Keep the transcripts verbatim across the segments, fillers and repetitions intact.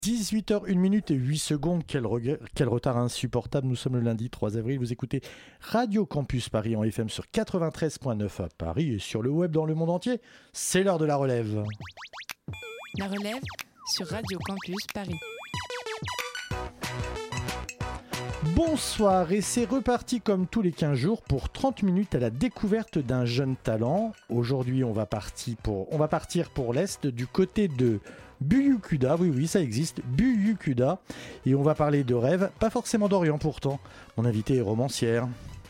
dix-huit heures une minute et huit secondes, quel, regret, quel retard insupportable. Nous sommes le lundi trois avril, vous écoutez Radio Campus Paris en F M sur quatre-vingt-treize virgule neuf à Paris et sur le web dans le monde entier. C'est l'heure de la relève. La relève sur Radio Campus Paris. Bonsoir, et c'est reparti comme tous les quinze jours pour trente minutes à la découverte d'un jeune talent. Aujourd'hui, on va partir pour, on va partir pour l'Est du côté de Buyukuda. Oui, oui, ça existe, Buyukuda. Et on va parler de rêve, pas forcément d'Orient pourtant. Mon invité est romancière.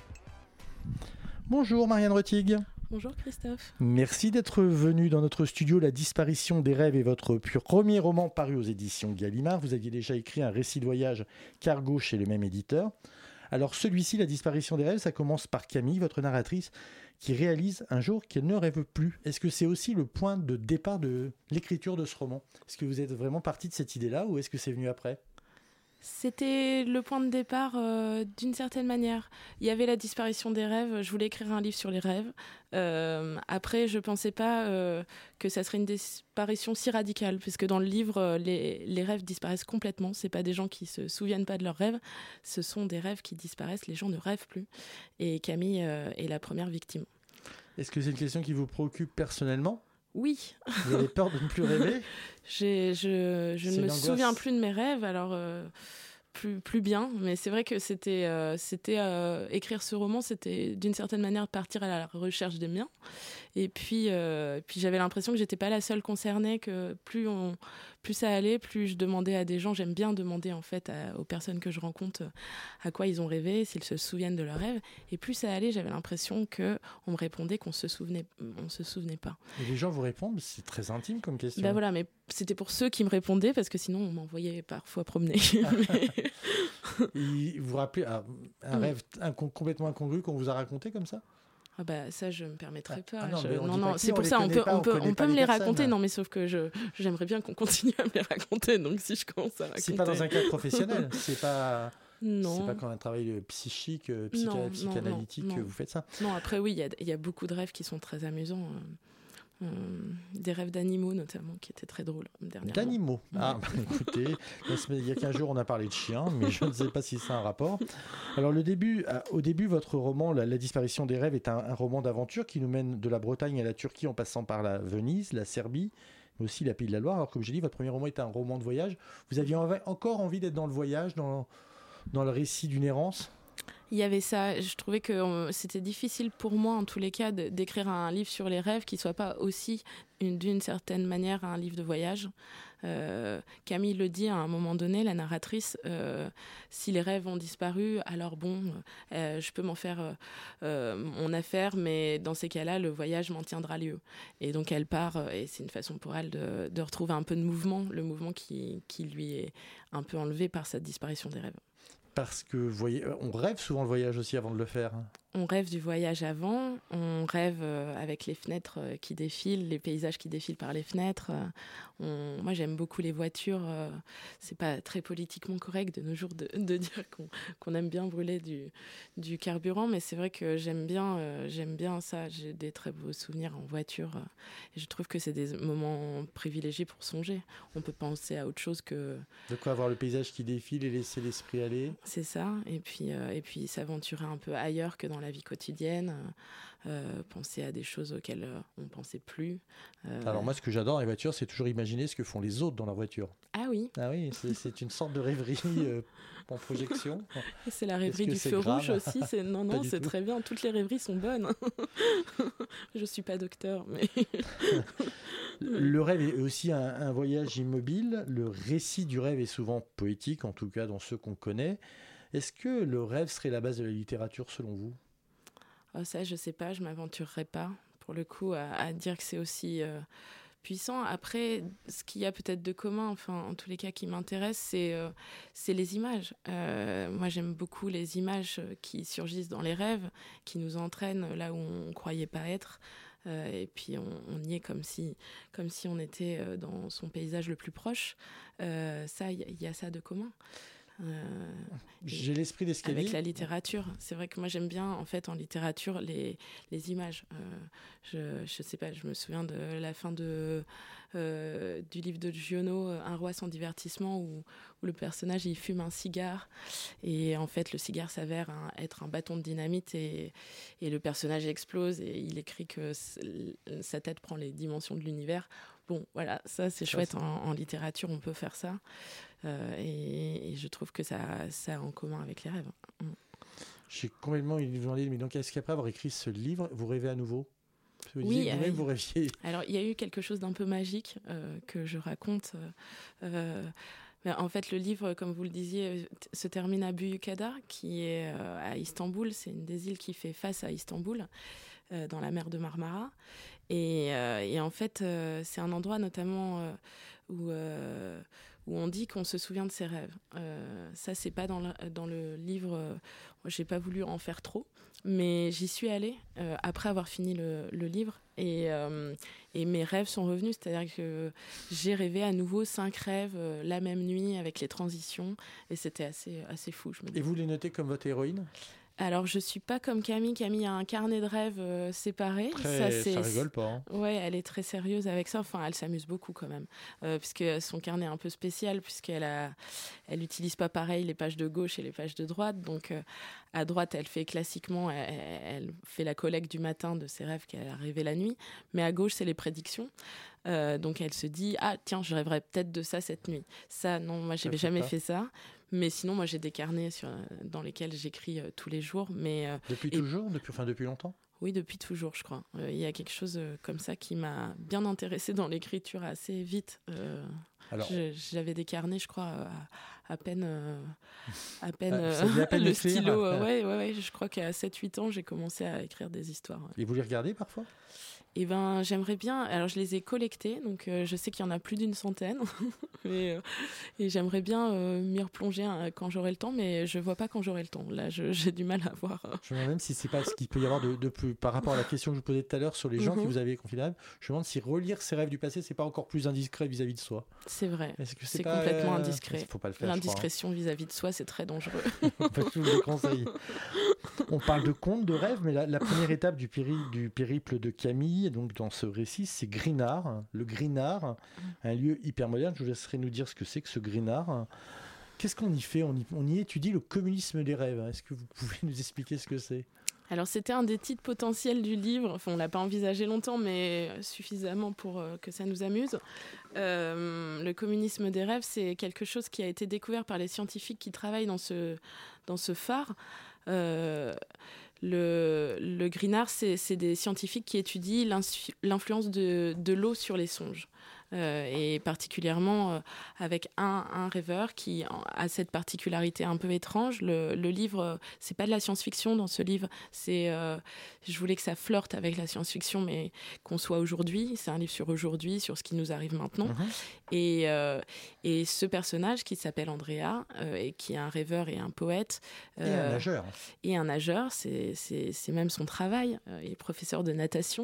Bonjour Marianne Rettig. Bonjour Christophe. Merci d'être venu dans notre studio. La disparition des rêves est votre premier roman paru aux éditions Gallimard. Vous aviez déjà écrit un récit de voyage Cargo chez le même éditeur. Alors celui-ci, La disparition des rêves, ça commence par Camille, votre narratrice, qui réalise un jour qu'elle ne rêve plus. Est-ce que c'est aussi le point de départ de l'écriture de ce roman ? Est-ce que vous êtes vraiment parti de cette idée-là ou est-ce que c'est venu après ? C'était le point de départ euh, d'une certaine manière. Il y avait la disparition des rêves. Je voulais écrire un livre sur les rêves. Euh, après, je ne pensais pas euh, que ça serait une disparition si radicale, puisque dans le livre, euh, les, les rêves disparaissent complètement. Ce n'est pas des gens qui ne se souviennent pas de leurs rêves. Ce sont des rêves qui disparaissent. Les gens ne rêvent plus. Et Camille euh, est la première victime. Est-ce que c'est une question qui vous préoccupe personnellement ? Oui. Vous avez peur de ne plus rêver ? J'ai, je je ne me l'angoisse. souviens plus de mes rêves, alors euh, plus, plus bien. Mais c'est vrai que c'était, euh, c'était euh, écrire ce roman, c'était d'une certaine manière partir à la recherche des miens. Et puis, euh, puis j'avais l'impression que j'étais pas la seule concernée, que plus, on, plus ça allait, plus je demandais à des gens. J'aime bien demander en fait à, aux personnes que je rencontre à quoi ils ont rêvé, s'ils se souviennent de leurs rêves. Et plus ça allait, j'avais l'impression qu'on me répondait qu'on se souvenait, on se souvenait pas. Et les gens vous répondent, c'est très intime comme question. Ben voilà, mais c'était pour ceux qui me répondaient, parce que sinon on m'envoyait parfois promener. Mais... Et vous vous rappelez un, un Mm. rêve incon- complètement incongru qu'on vous a raconté comme ça ? Ah bah ça je me permettrais pas. Ah non, Je- mais on non dit non, pas qui, c'est on pour les ça on connaît peut pas, on on peut connaît on pas peut les me les personnes. raconter. Non mais sauf que je j'aimerais bien qu'on continue à me les raconter. Donc si je commence à raconter. C'est pas dans un cadre professionnel, c'est pas Non. c'est pas quand un travail psychique, euh, psycha- Non, non, psychanalytique non, que non. vous faites ça. Non, après oui, il y a, il y a beaucoup de rêves qui sont très amusants. euh, euh, des rêves d'animaux notamment qui étaient très drôles dernièrement. D'animaux. Ah, bah, écoutez, la semaine- il y a quinze jours, on a parlé de chiens, mais je ne sais pas si c'est un rapport. Alors, le début, euh, au début, votre roman, La, La disparition des rêves, est un, un roman d'aventure qui nous mène de la Bretagne à la Turquie en passant par la Venise, la Serbie, mais aussi la Pays de la Loire. Alors, comme j'ai dit, votre premier roman est un roman de voyage. Vous aviez env- encore envie d'être dans le voyage, dans, dans le récit d'une errance ? Il y avait ça. Je trouvais que euh, c'était difficile pour moi, en tous les cas, de- d'écrire un livre sur les rêves qui soit pas aussi, une- d'une certaine manière, un livre de voyage. Euh, Camille le dit à un moment donné, la narratrice, euh, si les rêves ont disparu, alors bon, euh, je peux m'en faire euh, euh, mon affaire, mais dans ces cas-là, le voyage m'en tiendra lieu. Et donc elle part, euh, et c'est une façon pour elle de, de retrouver un peu de mouvement, le mouvement qui, qui lui est un peu enlevé par cette disparition des rêves. Parce que, vous voyez, euh, on rêve souvent le voyage aussi avant de le faire. On rêve du voyage avant, on rêve euh, avec les fenêtres euh, qui défilent, les paysages qui défilent par les fenêtres. Euh, on... Moi, j'aime beaucoup les voitures. Euh, c'est pas très politiquement correct de nos jours de, de dire qu'on, qu'on aime bien brûler du, du carburant, mais c'est vrai que j'aime bien, euh, j'aime bien ça. J'ai des très beaux souvenirs en voiture. Euh, et je trouve que c'est des moments privilégiés pour songer. On peut penser à autre chose que... De quoi avoir le paysage qui défile et laisser l'esprit aller. C'est ça, et puis, euh, et puis s'aventurer un peu ailleurs que dans la vie quotidienne, euh, penser à des choses auxquelles euh, on ne pensait plus. Euh... Alors moi, ce que j'adore dans les voitures, c'est toujours imaginer ce que font les autres dans leur voiture. Ah oui. Ah oui, c'est, c'est une sorte de rêverie euh, en projection. C'est la rêverie Est-ce que du c'est feu grave rouge aussi. C'est... Non, non, c'est tout. très bien. Toutes les rêveries sont bonnes. Je ne suis pas docteur, mais... Le rêve est aussi un, un voyage immobile. Le récit du rêve est souvent poétique, en tout cas dans ceux qu'on connaît. Est-ce que le rêve serait la base de la littérature selon vous ? Oh, ça, je ne sais pas, je ne m'aventurerai pas, pour le coup, à, à dire que c'est aussi euh, puissant. Après, ce qu'il y a peut-être de commun, enfin, en tous les cas qui m'intéresse, c'est, euh, c'est les images. Euh, moi, j'aime beaucoup les images qui surgissent dans les rêves, qui nous entraînent là où on ne croyait pas être. Euh, et puis on, on y est comme si, comme si on était dans son paysage le plus proche. Euh, ça, il y, y a ça de commun. Euh, J'ai l'esprit d'escalier. Avec la littérature. C'est vrai que moi, j'aime bien, en fait, en littérature, les, les images. Euh, je, je sais pas, je me souviens de la fin de, euh, du livre de Giono, Un roi sans divertissement, où, où le personnage, il fume un cigare. Et en fait, le cigare s'avère un, être un bâton de dynamite et, et le personnage explose et il écrit que sa tête prend les dimensions de l'univers. Bon, voilà, ça, c'est ça, chouette. C'est... En, en littérature, on peut faire ça. Euh, et, et je trouve que ça, ça a en commun avec les rêves. Mm. J'ai complètement demandé, mais donc est-ce qu'après avoir écrit ce livre, vous rêvez à nouveau? Vous Oui, disiez, vous-même, vous rêviez. Alors il y a eu quelque chose d'un peu magique euh, que je raconte. Euh, mais en fait, le livre, comme vous le disiez, se termine à Büyükada, qui est euh, à Istanbul. C'est une des îles qui fait face à Istanbul, euh, dans la mer de Marmara. Et, euh, et en fait, euh, c'est un endroit notamment euh, où... Euh, où on dit qu'on se souvient de ses rêves. Euh, ça, c'est pas dans le, dans le livre. Euh, j'ai pas voulu en faire trop, mais j'y suis allée euh, après avoir fini le, le livre et, euh, et mes rêves sont revenus. C'est-à-dire que j'ai rêvé à nouveau cinq rêves euh, la même nuit avec les transitions et c'était assez, assez fou. Je me dis. Et vous les notez comme votre héroïne? Alors, je suis pas comme Camille. Camille a un carnet de rêves euh, séparé. Très, ça, c'est, ça rigole pas. Hein. Ouais, elle est très sérieuse avec ça. Enfin, elle s'amuse beaucoup quand même, euh, puisque son carnet est un peu spécial, puisqu'elle a, elle utilise pas pareil les pages de gauche et les pages de droite. Donc, euh, à droite, elle fait classiquement, elle, elle fait la collecte du matin de ses rêves qu'elle a rêvés la nuit, mais à gauche, c'est les prédictions. Euh, donc, elle se dit, ah tiens, je rêverais peut-être de ça cette nuit. Ça, non, moi, j'avais jamais fait ça. Mais sinon, moi, j'ai des carnets sur, dans lesquels j'écris euh, tous les jours. Mais, euh, depuis et... toujours depuis, enfin, depuis longtemps? Oui, depuis toujours, je crois. Il euh, y a quelque chose euh, comme ça qui m'a bien intéressée dans l'écriture assez vite. Euh, Alors, je, j'avais des carnets, je crois, à, à peine, euh, à peine, euh, à peine le stylo. Euh, ouais, ouais, ouais, je crois qu'à sept huit ans, j'ai commencé à écrire des histoires. Ouais. Et vous les regardez parfois? Eh ben, j'aimerais bien. Alors, je les ai collectés, donc euh, je sais qu'il y en a plus d'une centaine. mais, euh, et j'aimerais bien euh, m'y replonger hein, quand j'aurai le temps, mais je vois pas quand j'aurai le temps. Là, je, j'ai du mal à voir. Euh... Je me demande même si c'est pas ce qu'il peut y avoir de, de plus par rapport à la question que je vous posais tout à l'heure sur les gens mm-hmm. qui vous avaient confié des rêves. Je me demande si relire ses rêves du passé, c'est pas encore plus indiscret vis-à-vis de soi. C'est vrai. Est-ce que c'est, c'est pas, complètement euh... indiscret. Faut pas le faire. L'indiscrétion je crois, hein. Vis-à-vis de soi, c'est très dangereux. Je vous le conseille. On parle de contes, de rêves, mais la, la première étape du, péri, du périple de Camille, donc dans ce récit, c'est Grinard. Le Grinard, un lieu hyper moderne. Je vous laisserai nous dire ce que c'est que ce Grinard. Qu'est-ce qu'on y fait? on y, on y étudie le communisme des rêves. Est-ce que vous pouvez nous expliquer ce que c'est? Alors, c'était un des titres potentiels du livre. Enfin, on ne l'a pas envisagé longtemps, mais suffisamment pour euh, que ça nous amuse. Euh, le communisme des rêves, c'est quelque chose qui a été découvert par les scientifiques qui travaillent dans ce, dans ce phare. Euh, le, le Grinard, c'est, c'est des scientifiques qui étudient l'influence de, de l'eau sur les songes. Euh, et particulièrement euh, avec un, un rêveur qui a cette particularité un peu étrange. Le, le livre, euh, c'est pas de la science-fiction dans ce livre. C'est, euh, je voulais que ça flirte avec la science-fiction, mais qu'on soit aujourd'hui. C'est un livre sur aujourd'hui, sur ce qui nous arrive maintenant. Mmh. Et, euh, et ce personnage qui s'appelle Andrea, euh, et qui est un rêveur et un poète. Euh, et un nageur. Et un nageur, c'est, c'est, c'est même son travail. Euh, il est professeur de natation.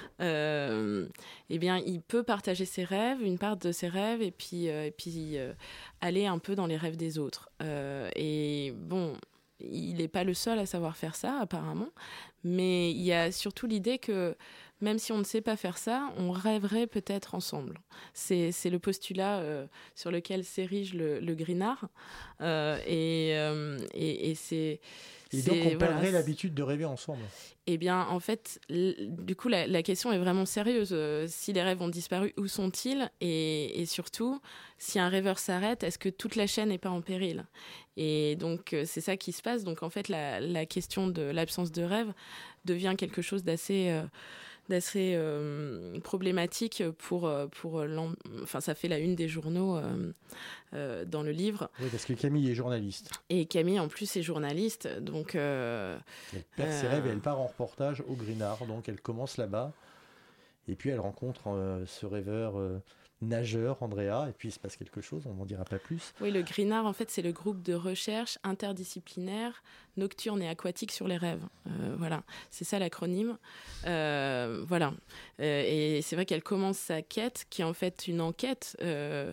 Euh, eh bien, il peut partager ses rêves, une part de ses rêves, et puis, euh, et puis euh, aller un peu dans les rêves des autres. Euh, et bon, il n'est pas le seul à savoir faire ça, apparemment, mais il y a surtout l'idée que même si on ne sait pas faire ça, on rêverait peut-être ensemble. C'est, c'est le postulat euh, sur lequel s'érige le, le Grinard, euh, et, euh, et, et c'est... Et donc, on perdrait voilà, l'habitude de rêver ensemble. Eh bien, en fait, l- du coup, la, la question est vraiment sérieuse. Euh, si les rêves ont disparu, où sont-ils ? et, et surtout, si un rêveur s'arrête, est-ce que toute la chaîne n'est pas en péril ? Et donc, euh, c'est ça qui se passe. Donc, en fait, la, la question de l'absence de rêve devient quelque chose d'assez... Euh, d'assez euh, problématique pour, pour enfin ça fait la une des journaux euh, euh, dans le livre. Oui, parce que Camille est journaliste. Et Camille en plus est journaliste, donc euh, elle perd ses euh... rêves et elle part en reportage au Grinard, donc elle commence là-bas et puis elle rencontre euh, ce rêveur euh, nageur Andrea et puis il se passe quelque chose, on n'en dira pas plus. Oui, le Grinard en fait c'est le groupe de recherche interdisciplinaire nocturne et aquatique sur les rêves. Euh, voilà, c'est ça l'acronyme. Euh, voilà. Euh, et c'est vrai qu'elle commence sa quête, qui est en fait une enquête euh,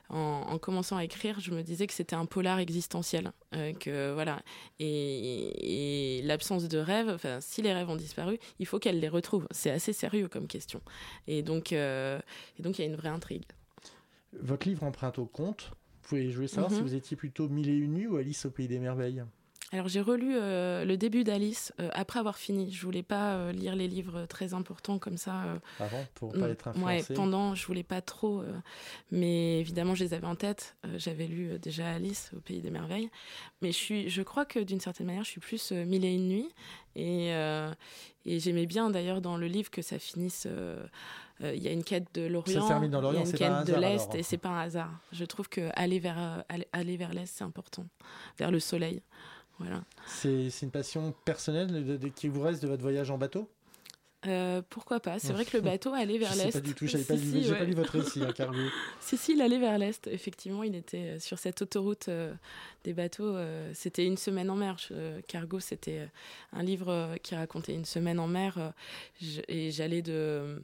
en, en commençant à écrire, je me disais que c'était un polar existentiel, euh, que voilà, et, et l'absence de rêve, enfin, si les rêves ont disparu, il faut qu'elle les retrouve. C'est assez sérieux comme question, et donc, euh, et donc il y a une vraie intrigue. Votre livre emprunte au conte. Vous pouvez, je voulais savoir mm-hmm. si vous étiez plutôt Mille et une nuits ou Alice au pays des merveilles. Alors j'ai relu euh, le début d'Alice euh, après avoir fini. Je voulais pas euh, lire les livres très importants comme ça. Euh, Avant, pour pas être influencé. Ouais, pendant, je voulais pas trop. Euh, mais évidemment, je les avais en tête. Euh, j'avais lu euh, déjà Alice au pays des merveilles. Mais je suis, je crois que d'une certaine manière, je suis plus euh, Mille et une nuits. Et, euh, et j'aimais bien d'ailleurs dans le livre que ça finisse. Il euh, euh, y a une quête de l'Orient, ça termine dans l'Orient, il y a une c'est quête pas un de hasard, l'Est, alors. Et c'est pas un hasard. Je trouve que aller vers euh, aller, aller vers l'Est, c'est important, vers le soleil. Voilà. C'est, c'est une passion personnelle de, de, qui vous reste de votre voyage en bateau ? Euh, pourquoi pas ? C'est vrai que le bateau allait vers je l'Est. Je sais pas du tout, j'avais si, pas, si, lu, j'ai ouais. pas lu votre récit, hein, Cargo. si, si, il allait vers l'Est. Effectivement, il était sur cette autoroute euh, des bateaux. Euh, c'était une semaine en mer. Euh, Cargo, c'était un livre qui racontait une semaine en mer. Euh, je, et j'allais de...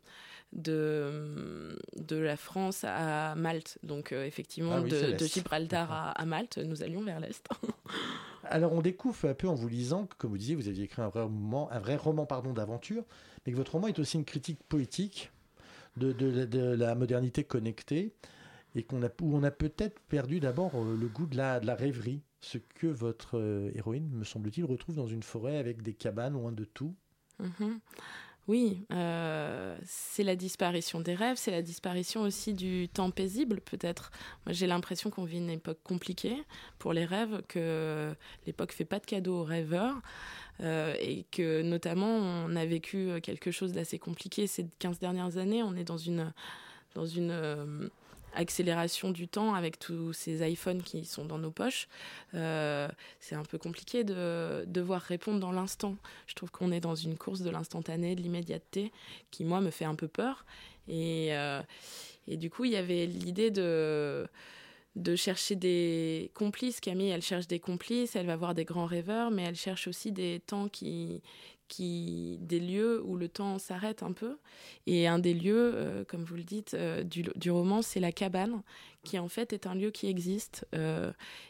De, de la France à Malte. Donc, euh, effectivement, ah oui, de, de Gibraltar à, à Malte, nous allions vers l'Est. Alors, on découvre un peu en vous lisant que, comme vous disiez, vous aviez écrit un vrai roman, un vrai roman pardon, d'aventure, mais que votre roman est aussi une critique poétique de, de, de la modernité connectée, et qu'on a, où on a peut-être perdu d'abord euh, le goût de la, de la rêverie, ce que votre euh, héroïne, me semble-t-il, retrouve dans une forêt avec des cabanes loin de tout. Mm-hmm. Oui, euh, c'est la disparition des rêves, c'est la disparition aussi du temps paisible, peut-être. Moi, j'ai l'impression qu'on vit une époque compliquée pour les rêves, que l'époque ne fait pas de cadeaux aux rêveurs, euh, et que notamment, on a vécu quelque chose d'assez compliqué ces quinze dernières années. On est dans une... Dans une euh, accélération du temps avec tous ces iPhones qui sont dans nos poches. Euh, c'est un peu compliqué de devoir répondre dans l'instant. Je trouve qu'on est dans une course de l'instantané, de l'immédiateté, qui, moi, me fait un peu peur. Et, euh, et du coup, il y avait l'idée de... de chercher des complices. Camille, elle cherche des complices, elle va voir des grands rêveurs, mais elle cherche aussi des temps qui... Qui, des lieux où le temps s'arrête un peu. Et un des lieux, euh, comme vous le dites, euh, du, du roman, c'est la cabane, qui en fait est un lieu qui existe. Euh,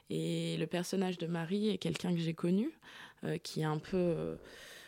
et le personnage de Marie est quelqu'un que j'ai connu, euh, qui est un peu... Euh,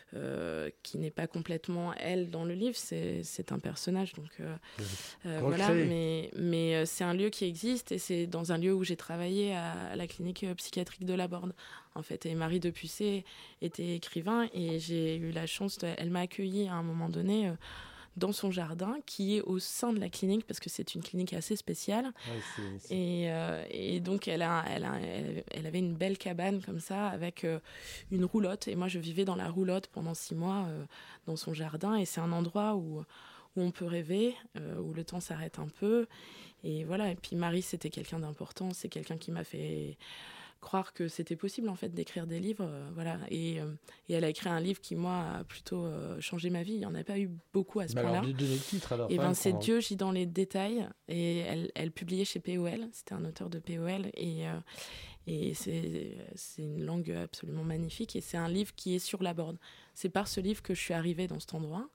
Euh, qui n'est pas complètement elle dans le livre, c'est, c'est un personnage, donc euh, euh, voilà, mais, mais euh, c'est un lieu qui existe, et c'est dans un lieu où j'ai travaillé à, à la clinique psychiatrique de la Borde, en fait, et Marie Depucé était écrivain, et j'ai eu la chance, de, elle m'a accueillie à un moment donné euh, dans son jardin, qui est au sein de la clinique, parce que c'est une clinique assez spéciale. Ouais, c'est, c'est... Et, euh, et donc, elle, a, elle, a, elle, elle avait une belle cabane comme ça, avec euh, une roulotte. Et moi, je vivais dans la roulotte pendant six mois euh, dans son jardin. Et c'est un endroit où, où on peut rêver, euh, où le temps s'arrête un peu. Et voilà. Et puis, Marie, c'était quelqu'un d'important. C'est quelqu'un qui m'a fait croire que c'était possible en fait d'écrire des livres, euh, voilà, et, euh, et elle a écrit un livre qui moi a plutôt euh, changé ma vie. Il n'y en a pas eu beaucoup à ce Mais point-là. Alors, donnez le titre alors. Et ben c'est on... Dieu gît dans les détails, et elle, elle publiait chez P O L. C'était un auteur de P O L, et euh, et c'est c'est une langue absolument magnifique, et c'est un livre qui est sur la Borde. C'est par ce livre que je suis arrivée dans cet endroit,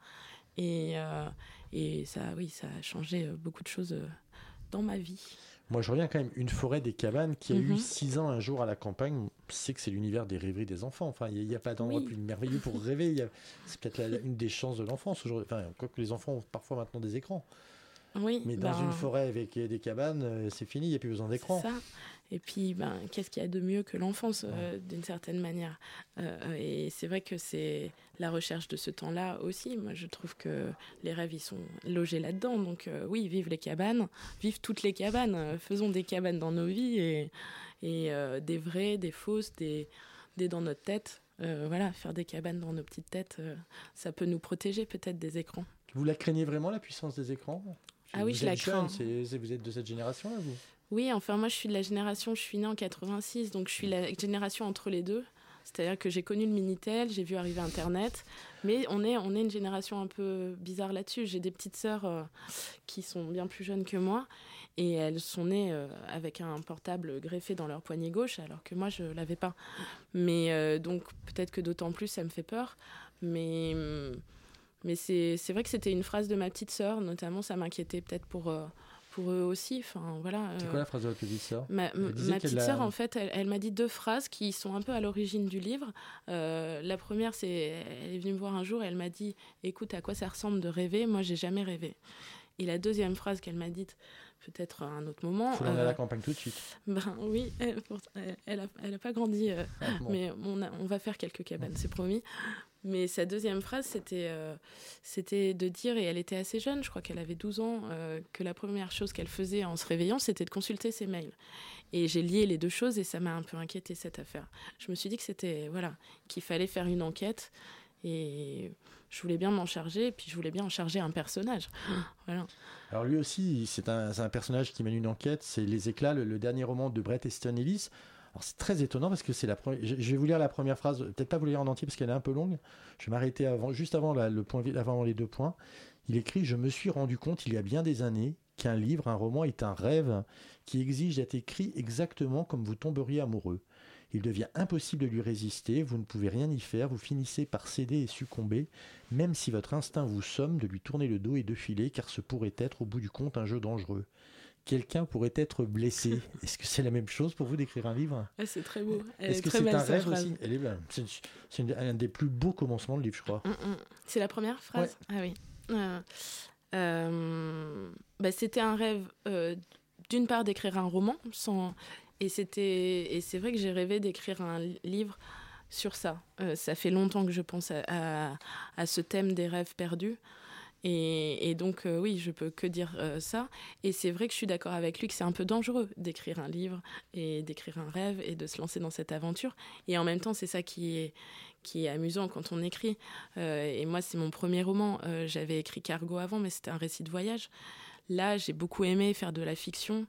et euh, et ça oui ça a changé beaucoup de choses dans ma vie. Moi, je reviens quand même. Une forêt des cabanes qui a mm-hmm. eu six ans un jour à la campagne. C'est que c'est l'univers des rêveries des enfants. Enfin, il n'y a, a pas d'endroit oui. plus merveilleux pour rêver. Y a, c'est peut-être la, une des chances de l'enfance aujourd'hui. Enfin, quoique les enfants ont parfois maintenant des écrans. Oui. Mais dans ben, une forêt avec des cabanes, c'est fini. Il n'y a plus besoin d'écran. C'est ça. Et puis, ben, qu'est-ce qu'il y a de mieux que l'enfance, euh, d'une certaine manière. euh, Et c'est vrai que c'est la recherche de ce temps-là aussi. Moi, je trouve que les rêves, ils sont logés là-dedans. Donc, euh, oui, vive les cabanes, vive toutes les cabanes. Euh, faisons des cabanes dans nos vies, et, et euh, des vraies, des fausses, des, des dans notre tête. Euh, voilà, faire des cabanes dans nos petites têtes, euh, ça peut nous protéger peut-être des écrans. Vous la craignez vraiment, la puissance des écrans ? Ah vous oui, je la jeune, crains. C'est, c'est, vous êtes de cette génération-là, vous ? Oui, enfin, moi, je suis de la génération, je suis née en quatre-vingt-six, donc je suis la génération entre les deux. C'est-à-dire que j'ai connu le Minitel, j'ai vu arriver Internet, mais on est, on est une génération un peu bizarre là-dessus. J'ai des petites sœurs euh, qui sont bien plus jeunes que moi, et elles sont nées euh, avec un portable greffé dans leur poignet gauche, alors que moi, je ne l'avais pas. Mais euh, donc, peut-être que d'autant plus, ça me fait peur. Mais, mais c'est, c'est vrai que c'était une phrase de ma petite sœur, notamment, ça m'inquiétait peut-être pour... Euh, pour eux aussi. Enfin, voilà, c'est euh, quoi la phrase de votre petite sœur? Ma, ma petite sœur, a... en fait, elle, elle m'a dit deux phrases qui sont un peu à l'origine du livre. Euh, la première, c'est, elle est venue me voir un jour et elle m'a dit « Écoute, à quoi ça ressemble de rêver ? Moi, j'ai jamais rêvé. » Et la deuxième phrase qu'elle m'a dite, peut-être à un autre moment... Il faut l'emmener euh, à la campagne tout de suite. Ben oui, elle, elle, a, elle a pas grandi, euh, ah, bon. mais on, a, on va faire quelques cabanes, c'est promis. Mais sa deuxième phrase, c'était, euh, c'était de dire, et elle était assez jeune, je crois qu'elle avait douze ans, euh, que la première chose qu'elle faisait en se réveillant, c'était de consulter ses mails. Et j'ai lié les deux choses et ça m'a un peu inquiétée, cette affaire. Je me suis dit que c'était, voilà, qu'il fallait faire une enquête et je voulais bien m'en charger, et puis je voulais bien en charger un personnage. Voilà. Alors lui aussi, c'est un, c'est un personnage qui mène une enquête, c'est Les Éclats, le, le dernier roman de Bret Easton Ellis. Alors c'est très étonnant parce que c'est la première. Je vais vous lire la première phrase, peut-être pas vous lire en entier parce qu'elle est un peu longue. Je vais m'arrêter avant, juste avant, la, le point, avant les deux points. Il écrit « Je me suis rendu compte il y a bien des années qu'un livre, un roman est un rêve qui exige d'être écrit exactement comme vous tomberiez amoureux. Il devient impossible de lui résister, vous ne pouvez rien y faire, vous finissez par céder et succomber, même si votre instinct vous somme de lui tourner le dos et de filer, car ce pourrait être au bout du compte un jeu dangereux. Quelqu'un pourrait être blessé. » Est-ce que c'est la même chose pour vous d'écrire un livre ? Ah, c'est très beau. Elle Est-ce est que très c'est belle, un rêve phrase. aussi ? Elle est, c'est, c'est une, un des plus beaux commencements de livre, je crois. Mm, mm. C'est la première phrase ? Ouais. Ah oui. Euh, euh, bah, c'était un rêve, euh, d'une part, d'écrire un roman, sans... et, c'était... et c'est vrai que j'ai rêvé d'écrire un livre sur ça. Euh, ça fait longtemps que je pense à, à, à ce thème des rêves perdus. Et, et donc, euh, oui, je peux que dire euh, ça. Et c'est vrai que je suis d'accord avec lui que c'est un peu dangereux d'écrire un livre et d'écrire un rêve et de se lancer dans cette aventure. Et en même temps, c'est ça qui est, qui est amusant quand on écrit. Euh, et moi, c'est mon premier roman. Euh, j'avais écrit Cargo avant, mais c'était un récit de voyage. Là, j'ai beaucoup aimé faire de la fiction,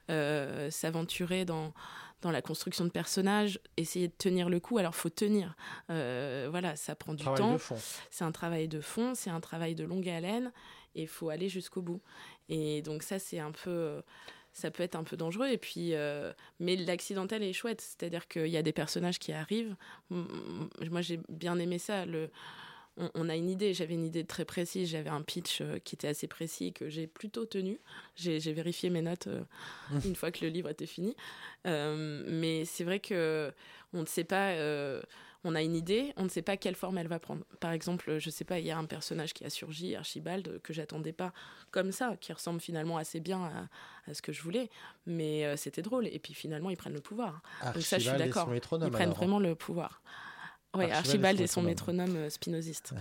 euh, s'aventurer dans... dans la construction de personnages, essayer de tenir le coup. Alors, il faut tenir. Euh, voilà, ça prend du travail temps. De fond. C'est un travail de fond, c'est un travail de longue haleine, et il faut aller jusqu'au bout. Et donc ça, c'est un peu... ça peut être un peu dangereux. Et puis, euh, mais l'accidentel est chouette. C'est-à-dire qu'il y a des personnages qui arrivent. Moi, j'ai bien aimé ça. Le... On, on a une idée, j'avais une idée très précise, j'avais un pitch euh, qui était assez précis, que j'ai plutôt tenu. J'ai, j'ai vérifié mes notes euh, mmh. une fois que le livre était fini. Euh, mais c'est vrai qu'on ne sait pas, euh, on a une idée, on ne sait pas quelle forme elle va prendre. Par exemple, je ne sais pas, il y a un personnage qui a surgi, Archibald, que je n'attendais pas comme ça, qui ressemble finalement assez bien à, à ce que je voulais, mais euh, c'était drôle. Et puis finalement, ils prennent le pouvoir. Archibald. Donc ça, je suis d'accord. Ils prennent alors. vraiment le pouvoir. Oui, Archibald, Archibald et son métronome, métronome spinoziste.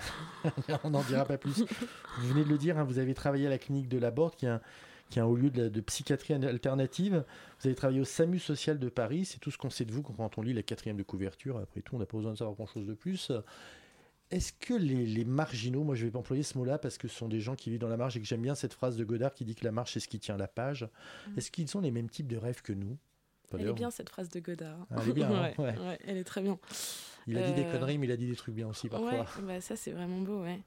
On n'en dira pas plus. Vous venez de le dire, hein, vous avez travaillé à la clinique de Laborde, qui est un, qui est un haut lieu de, de psychiatrie alternative. Vous avez travaillé au SAMU social de Paris. C'est tout ce qu'on sait de vous quand on lit la quatrième de couverture. Après tout, on n'a pas besoin de savoir grand-chose de plus. Est-ce que les, les marginaux, moi je vais pas employer ce mot-là parce que ce sont des gens qui vivent dans la marge et que j'aime bien cette phrase de Godard qui dit que la marge c'est ce qui tient la page. Mmh. Est-ce qu'ils ont les mêmes types de rêves que nous ? Elle est bien cette phrase de Godard. Ah, elle est bien, ouais, hein, ouais. Ouais, elle est très bien. Il a dit euh... des conneries, mais il a dit des trucs bien aussi parfois. Ouais, bah ça c'est vraiment beau, ouais.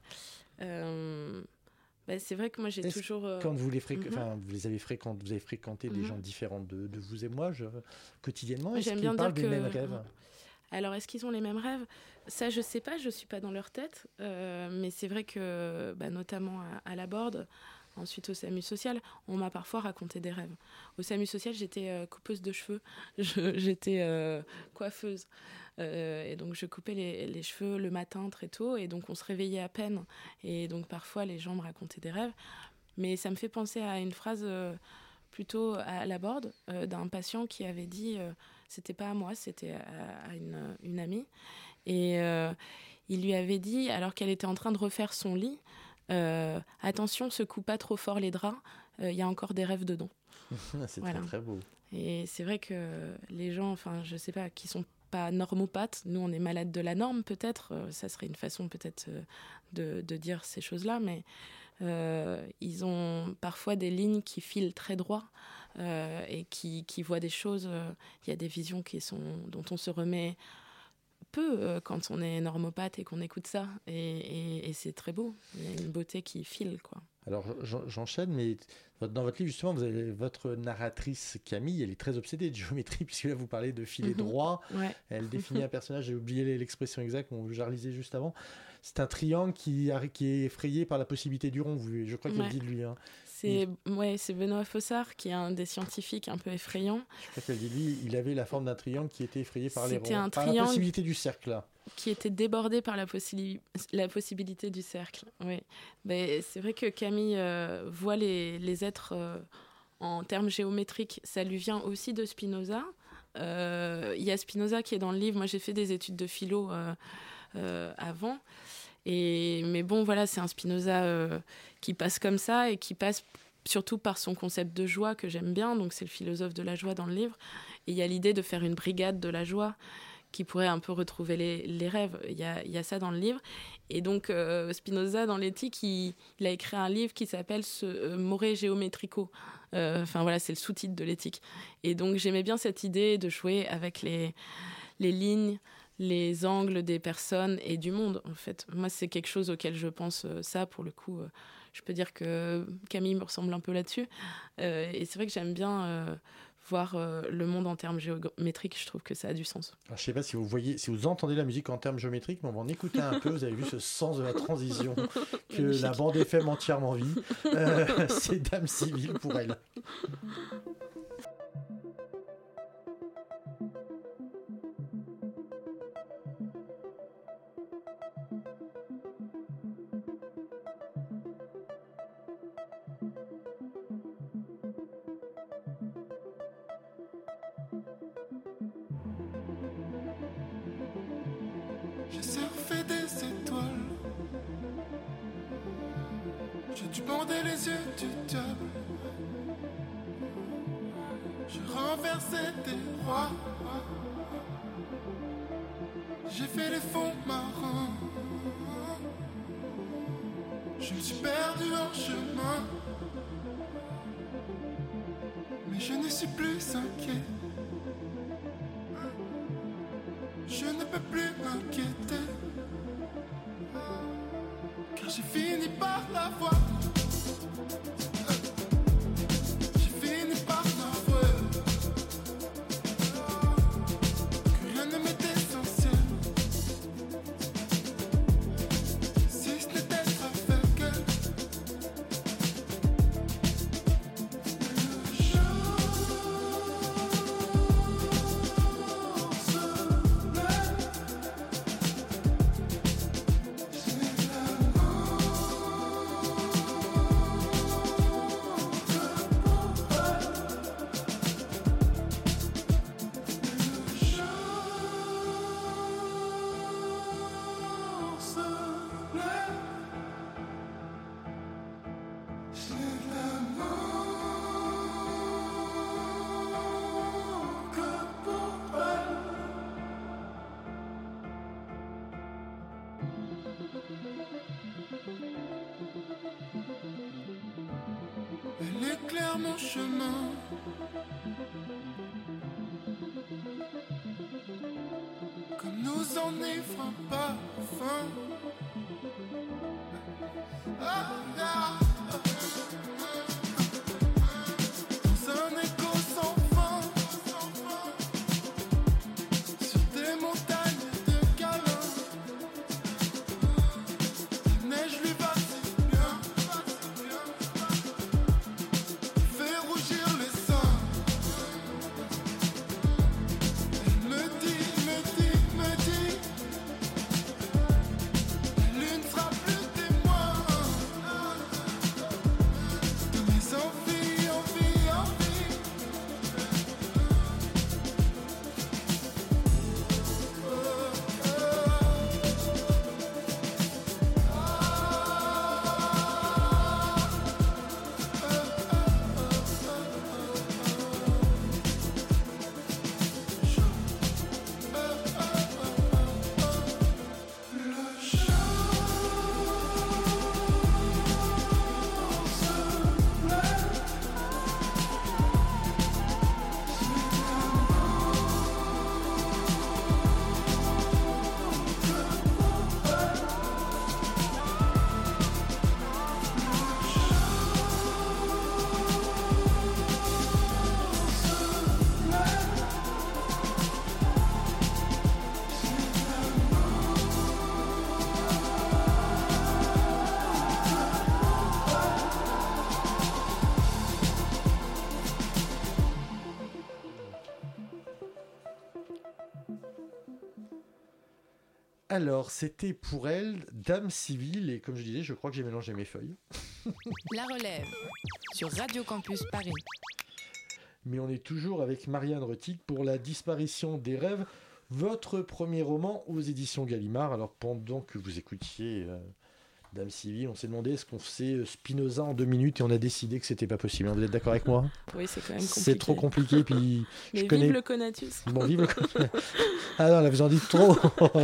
Euh... Bah, c'est vrai que moi j'ai Est-ce toujours. Euh... Quand vous les, fréqu... mm-hmm. enfin, vous les avez fréquentés, vous avez fréquenté mm-hmm. des gens différents de, de vous et moi, je... quotidiennement. Est-ce J'aime qu'ils bien parlent dire des que... mêmes rêves ? Alors, est-ce qu'ils ont les mêmes rêves ? Ça, je sais pas, je suis pas dans leur tête, euh, mais c'est vrai que, bah, notamment à, à Laborde. Ensuite, au SAMU social, on m'a parfois raconté des rêves. Au SAMU social, j'étais euh, coupeuse de cheveux, je, j'étais euh, coiffeuse. Euh, et donc, je coupais les, les cheveux le matin très tôt, et donc on se réveillait à peine. Et donc, parfois, les gens me racontaient des rêves. Mais ça me fait penser à une phrase euh, plutôt à Laborde, euh, d'un patient qui avait dit, euh, c'était pas à moi, c'était à, à une, une amie. Et euh, il lui avait dit, alors qu'elle était en train de refaire son lit, Euh, attention, secoue pas trop fort les draps, il euh, y a encore des rêves dedans. C'est voilà. très très beau. Et c'est vrai que les gens, enfin je sais pas, qui sont pas normopathes, nous on est malades de la norme peut-être, euh, ça serait une façon peut-être euh, de, de dire ces choses-là, mais euh, ils ont parfois des lignes qui filent très droit euh, et qui, qui voient des choses, il euh, y a des visions qui sont, dont on se remet peu euh, quand on est normopathe et qu'on écoute ça, et, et, et c'est très beau, il y a une beauté qui file, quoi. Alors j'enchaîne, mais dans votre livre justement, vous avez votre narratrice Camille, elle est très obsédée de géométrie, puisque là vous parlez de filet droit, ouais. Elle définit un personnage, j'ai oublié l'expression exacte, on, je la relisais juste avant. c'est un triangle qui, a, qui est effrayé par la possibilité du rond. Je crois qu'il ouais. dit de lui. Hein. C'est, il... ouais, c'est Benoît Fossard qui est un des scientifiques un peu effrayants. Je crois qu'elle dit lui, il avait la forme d'un triangle qui était effrayé par C'était les ronds. Un par triangle la possibilité du cercle. Là. Qui était débordé par la, possi- la possibilité du cercle. Oui. Mais c'est vrai que Camille euh, voit les, les êtres euh, en termes géométriques. Ça lui vient aussi de Spinoza. Il euh, y a Spinoza qui est dans le livre. Moi, j'ai fait des études de philo euh, euh, avant. Et, mais bon, voilà, c'est un Spinoza euh, qui passe comme ça et qui passe surtout par son concept de joie que j'aime bien. Donc, c'est le philosophe de la joie dans le livre. Et il y a l'idée de faire une brigade de la joie qui pourrait un peu retrouver les, les rêves. Il y a, il y a ça dans le livre. Et donc, euh, Spinoza, dans l'éthique, il, il a écrit un livre qui s'appelle ce, euh, More Geometrico. Enfin, euh, voilà, c'est le sous-titre de l'éthique. Et donc, j'aimais bien cette idée de jouer avec les, les lignes, les angles des personnes et du monde, en fait. Moi, c'est quelque chose auquel je pense, euh, ça, pour le coup. Euh, je peux dire que Camille me ressemble un peu là-dessus. Euh, et c'est vrai que j'aime bien... Euh, voir euh, le monde en termes géométriques, je trouve que ça a du sens. Alors, je ne sais pas si vous voyez, si vous entendez la musique en termes géométriques, mais on va en écouter un peu. Vous avez vu ce sens de la transition que Magnifique. La bande F M entièrement vit. Euh, c'est Dame Civile pour elle. J'ai surfé des étoiles. J'ai dû bander les yeux du diable. J'ai renversé des rois. J'ai fait les fonds marins. Je me suis perdu en chemin. Mais je ne suis plus inquiet. Je ne peux plus m'inquiéter, car j'ai fini par la voir. J'ai fini par t'avouer que rien ne m'est essentiel, si ce n'est d'être avec elle. Elle éclaire mon chemin. Comme nous enivre un parfum. Ah, ah. Dans un écho sans fin. Sur des montagnes de câlins. La neige lui va si bien. Fait rougir les seins. Elle me dit, me dit, me dit. La lune sera plus témoin. Alors, c'était pour elle Dame civile, et comme je disais, je crois que j'ai mélangé mes feuilles. La relève sur Radio Campus Paris. Mais on est toujours avec Marianne Retig pour La disparition des rêves, votre premier roman aux éditions Gallimard. Alors, pendant que vous écoutiez euh, Dame civile, on s'est demandé est-ce qu'on faisait Spinoza en deux minutes, et on a décidé que c'était pas possible. Vous êtes d'accord avec moi? Oui, c'est quand même compliqué. C'est trop compliqué, puis Mais je vive connais... le Conatus. Bon, vive le Conatus. Ah non, là, vous en dites trop.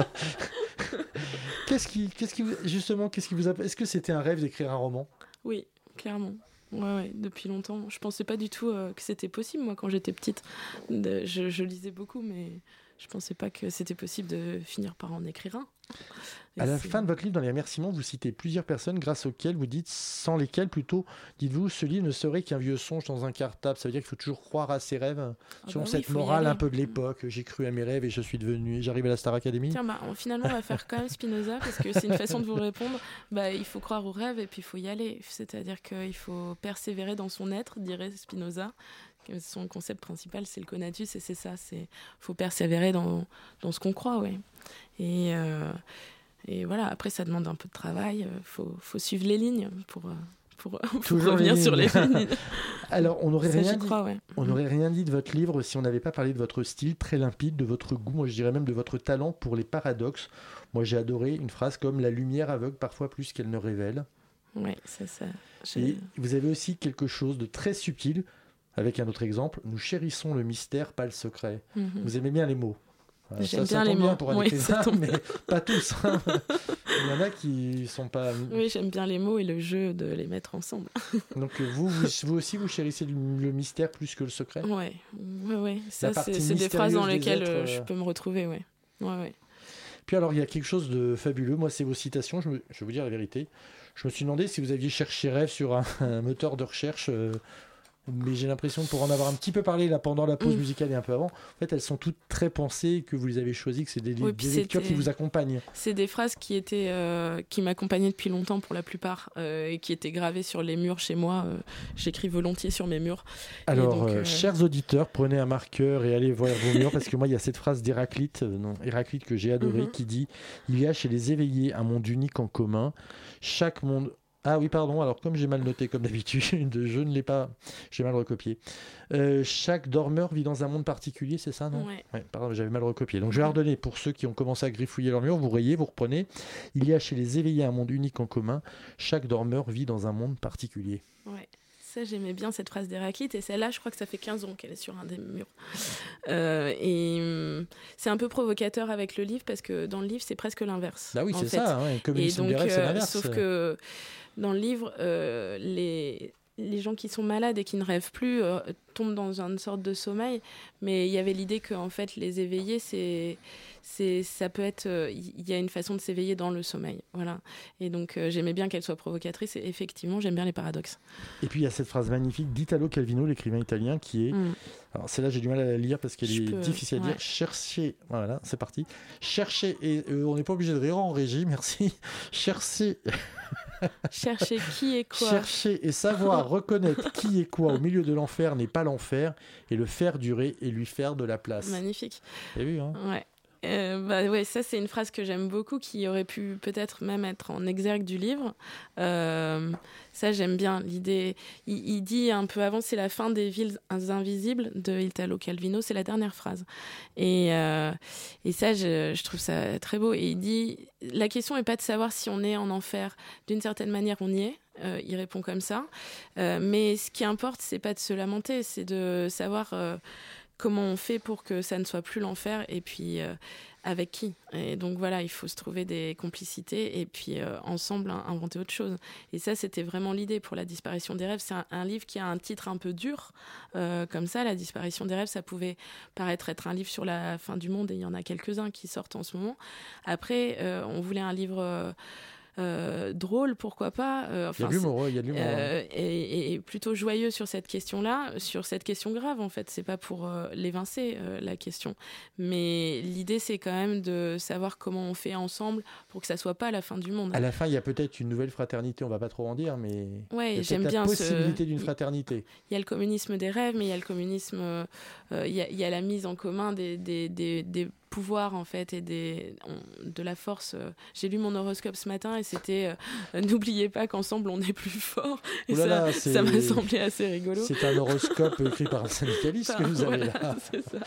Qu'est-ce qui, qu'est-ce qui vous... Justement, qu'est-ce qui vous a... Est-ce que c'était un rêve d'écrire un roman? Oui, clairement. Ouais, ouais, depuis longtemps. Je pensais pas du tout euh, que c'était possible, moi, quand j'étais petite. De... Je, je lisais beaucoup, mais je pensais pas que c'était possible de finir par en écrire un. Et à la c'est... fin de votre livre, dans les remerciements, vous citez plusieurs personnes grâce auxquelles vous dites, sans lesquelles plutôt, dites-vous, ce livre ne serait qu'un vieux songe dans un cartable. Ça veut dire qu'il faut toujours croire à ses rêves, ah selon bah cette oui, morale un peu de l'époque. J'ai cru à mes rêves et je suis devenu, j'arrive à la Star Academy. Tiens, bah, on, finalement, on va faire quand même Spinoza, parce que c'est une façon de vous répondre. Bah, il faut croire aux rêves et puis il faut y aller. C'est-à-dire qu'il faut persévérer dans son être, dirait Spinoza. Son concept principal, c'est le conatus, et c'est ça. Il faut persévérer dans, dans ce qu'on croit, ouais. Et... Euh... Et voilà, après, ça demande un peu de travail. Il faut, faut suivre les lignes pour, pour, pour revenir les sur les lignes. Alors, on n'aurait rien, ouais. mmh. rien dit de votre livre si on n'avait pas parlé de votre style très limpide, de votre goût, moi je dirais même de votre talent pour les paradoxes. Moi, j'ai adoré une phrase comme « La lumière aveugle parfois plus qu'elle ne révèle ». Oui, c'est ça. Et vous avez aussi quelque chose de très subtil, avec un autre exemple. « Nous chérissons le mystère, pas le secret mmh. ». Vous aimez bien les mots. J'aime ça, bien ça les mots. Pour un oui, écrivain, mais pas tous. Hein. Il y en a qui sont pas. Oui, j'aime bien les mots et le jeu de les mettre ensemble. Donc vous, vous, vous aussi, vous chérissez le, le mystère plus que le secret. Ouais, ouais, ouais. Ça, c'est, c'est des phrases dans lesquelles êtres, euh... je peux me retrouver, ouais. Ouais, ouais. Puis alors, il y a quelque chose de fabuleux. Moi, c'est vos citations. Je, me... je vais vous dire la vérité. Je me suis demandé si vous aviez cherché rêve sur un, un moteur de recherche. Euh... Mais j'ai l'impression, pour en avoir un petit peu parlé là pendant la pause mmh. musicale et un peu avant, en fait, elles sont toutes très pensées, que vous les avez choisies, que c'est des, oui, des lectures qui vous accompagnent. C'est des phrases qui étaient, euh, qui m'accompagnaient depuis longtemps pour la plupart, euh, et qui étaient gravées sur les murs chez moi. Euh, j'écris volontiers sur mes murs. Alors, donc, euh, euh... chers auditeurs, prenez un marqueur et allez voir vos murs, parce que moi, il y a cette phrase d'Héraclite, euh, non, Héraclite que j'ai adorée, mmh. qui dit « Il y a chez les éveillés un monde unique en commun. Chaque monde... » Ah oui, pardon, alors comme j'ai mal noté comme d'habitude, je ne l'ai pas, j'ai mal recopié. Euh, chaque dormeur vit dans un monde particulier, c'est ça, non? Ouais. Ouais, pardon, j'avais mal recopié. Donc je vais redonner pour ceux qui ont commencé à griffouiller leur mur, vous rayez, vous reprenez. Il y a chez les éveillés un monde unique en commun, chaque dormeur vit dans un monde particulier. Ouais. Ça, j'aimais bien cette phrase d'Héraclite, et celle-là, je crois que ça fait quinze ans qu'elle est sur un des murs. Euh, et hum, c'est un peu provocateur avec le livre, parce que dans le livre, c'est presque l'inverse. Bah oui, c'est fait. ça, hein, le communisme des rêves, c'est l'inverse. Sauf que dans le livre, euh, les... les gens qui sont malades et qui ne rêvent plus euh, tombent dans une sorte de sommeil, mais il y avait l'idée que en fait les éveillés, c'est, c'est, ça peut être, il euh, y a une façon de s'éveiller dans le sommeil, voilà. Et donc euh, j'aimais bien qu'elle soit provocatrice, et effectivement j'aime bien les paradoxes. Et puis il y a cette phrase magnifique d'Italo Calvino, l'écrivain italien, qui est, mmh. alors celle-là j'ai du mal à la lire parce qu'elle Je est peux... difficile à ouais. dire. Chercher, voilà, c'est parti. Chercher et euh, on n'est pas obligé de rire en régie, merci. Chercher. Chercher qui est quoi. Chercher et savoir reconnaître qui est quoi au milieu de l'enfer n'est pas l'enfer, et le faire durer et lui faire de la place. Magnifique. T'as vu, hein? Ouais. Euh, bah ouais, ça c'est une phrase que j'aime beaucoup, qui aurait pu peut-être même être en exergue du livre. Euh, ça j'aime bien l'idée. Il, il dit un peu avant, c'est la fin des villes invisibles de Italo Calvino, c'est la dernière phrase. Et, euh, et ça je, je trouve ça très beau. Et il dit, la question n'est pas de savoir si on est en enfer. D'une certaine manière, on y est. Euh, il répond comme ça. Euh, mais ce qui importe, c'est pas de se lamenter, c'est de savoir euh, comment on fait pour que ça ne soit plus l'enfer, et puis euh, avec qui. Et donc voilà, il faut se trouver des complicités, et puis euh, ensemble hein, inventer autre chose. Et ça, c'était vraiment l'idée pour La disparition des rêves. C'est un, un livre qui a un titre un peu dur, euh, comme ça. La disparition des rêves, ça pouvait paraître être un livre sur la fin du monde, et il y en a quelques-uns qui sortent en ce moment. Après, euh, on voulait un livre... Euh, Euh, drôle, pourquoi pas. Euh, enfin, il y a de l'humour, il y a de l'humour. Euh, et, et plutôt joyeux sur cette question-là, sur cette question grave, en fait. C'est pas pour euh, l'évincer, euh, la question. Mais l'idée, c'est quand même de savoir comment on fait ensemble pour que ça soit pas la fin du monde. À la fin, il y a peut-être une nouvelle fraternité, on va pas trop en dire, mais ouais, il y a j'aime la bien possibilité ce... d'une fraternité. Il y a le communisme des rêves, mais il y a le communisme... Euh, il, y a, il y a la mise en commun des... des, des, des pouvoir en fait et des, on, de la force. J'ai lu mon horoscope ce matin et c'était euh, n'oubliez pas qu'ensemble on est plus fort. Et Oulala, ça, ça m'a semblé assez rigolo. C'est un horoscope écrit par un syndicaliste que vous avez voilà, là. C'est ça.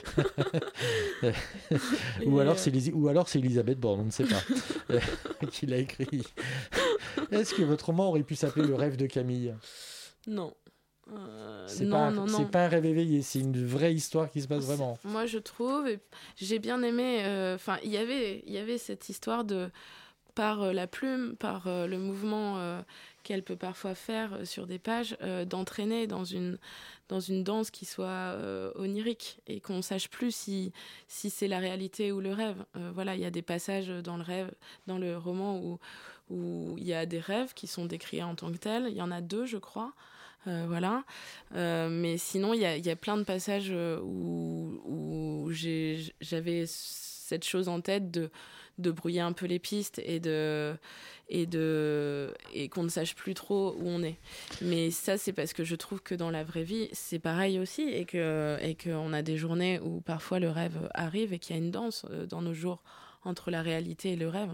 ou, et alors euh... c'est Lisi- ou alors c'est Elisabeth Borne, on ne sait pas, qui l'a écrit. Est-ce que votre roman aurait pu s'appeler Le rêve de Camille ? Non. Euh, c'est, non, pas un, non, non. c'est pas un rêve éveillé, c'est une vraie histoire qui se passe vraiment. Moi, je trouve, et j'ai bien aimé. Enfin, euh, il y avait, il y avait cette histoire de par euh, la plume, par euh, le mouvement euh, qu'elle peut parfois faire euh, sur des pages, euh, d'entraîner dans une dans une danse qui soit euh, onirique et qu'on sache plus si si c'est la réalité ou le rêve. Euh, voilà, il y a des passages dans le rêve, dans le roman où où il y a des rêves qui sont décrits en tant que tels. Il y en a deux, je crois. Euh, voilà, euh, mais sinon il y a, y a plein de passages où, où j'ai, j'avais cette chose en tête de, de brouiller un peu les pistes et, de, et, de, et qu'on ne sache plus trop où on est. Mais ça, c'est parce que je trouve que dans la vraie vie, c'est pareil aussi et, que, et qu'on a des journées où parfois le rêve arrive et qu'il y a une danse dans nos jours entre la réalité et le rêve.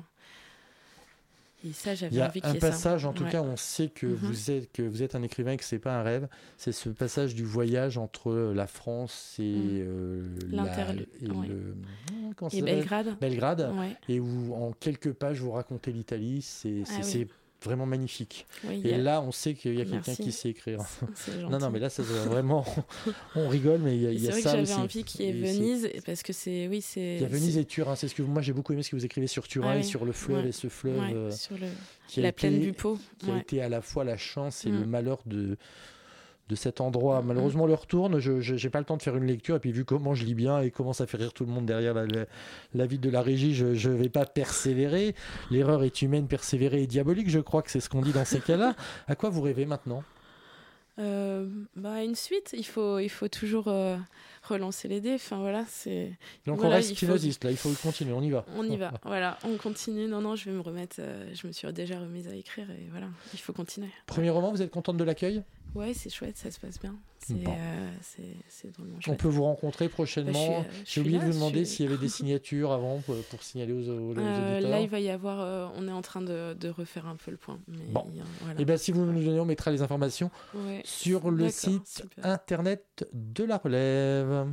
Et ça, j'avais il y a envie un qu'il y ait passage, ça. en tout ouais. cas, on sait que, mm-hmm. vous êtes, que vous êtes un écrivain et que ce n'est pas un rêve. C'est ce passage du voyage entre la France et, mm. euh, L'interlude. La, et, ouais. le, comment et Belgrade. Belgrade. Ouais. Et où, en quelques pages, vous racontez l'Italie. C'est, c'est, ah, oui. c'est vraiment magnifique. Oui, et a... là, on sait qu'il y a Merci. quelqu'un qui sait écrire. C'est non, non, mais là, ça vraiment... on rigole, mais il y a, il y a ça aussi. C'est vrai que j'avais envie qu'il y ait Venise, c'est... parce que c'est... Oui, c'est... Il y a Venise c'est... et Turin. C'est ce que moi, j'ai beaucoup aimé ce que vous écrivez sur Turin ah, et oui. sur le fleuve, ouais. et ce fleuve... Ouais, euh, sur le... qui la a plaine été, du Pô. Qui ouais. a été à la fois la chance et mm. le malheur de... de cet endroit. Mm-hmm. Malheureusement, l'heure tourne, je n'ai pas le temps de faire une lecture, et puis vu comment je lis bien et comment ça fait rire tout le monde derrière la, la, la vie de la régie, je ne vais pas persévérer. L'erreur est humaine, persévérer est diabolique, je crois que c'est ce qu'on dit dans ces cas-là. À quoi vous rêvez maintenant ? euh, bah, Une suite, il faut, il faut toujours euh, relancer les dés. Enfin, voilà, c'est... Donc voilà, on reste kinosiste, faut... là, il faut continuer, on y va. On y va, voilà, on continue. Non, non, je vais me remettre, euh, je me suis déjà remise à écrire, et voilà, il faut continuer. Premier roman, vous êtes contente de l'accueil ? Ouais, c'est chouette, ça se passe bien. C'est, bon. euh, c'est, c'est drôlement chouette. On peut vous rencontrer prochainement. Bah, je suis, euh, je J'ai oublié là, de vous demander suis... s'il y avait des signatures avant pour, pour signaler aux, aux, aux euh, éditeurs. Là, il va y avoir... Euh, on est en train de, de refaire un peu le point. Mais bon. Il y a, voilà. Et bien, si vous nous donnez, on mettra les informations ouais. sur le D'accord, site super. internet de La Relève.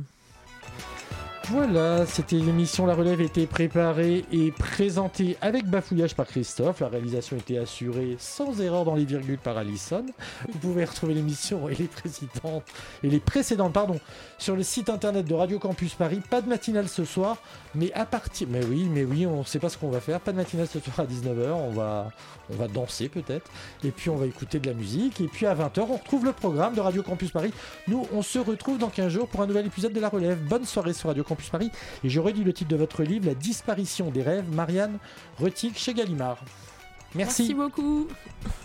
Voilà, c'était l'émission La Relève était préparée et présentée avec bafouillage par Christophe. La réalisation était assurée sans erreur dans les virgules par Alison. Vous pouvez retrouver l'émission et les précédentes, et les précédentes pardon, sur le site internet de Radio Campus Paris. Pas de matinale ce soir, mais à partir... Mais oui, mais oui, on ne sait pas ce qu'on va faire. Pas de matinale ce soir à dix-neuf heures. On va, on va danser peut-être. Et puis on va écouter de la musique. Et puis à vingt heures, on retrouve le programme de Radio Campus Paris. Nous, on se retrouve dans quinze jours pour un nouvel épisode de La Relève. Bonne soirée sur Radio Campus Paris. Et j'aurais dit le titre de votre livre, La disparition des rêves, Marianne Retic chez Gallimard. Merci. Merci beaucoup.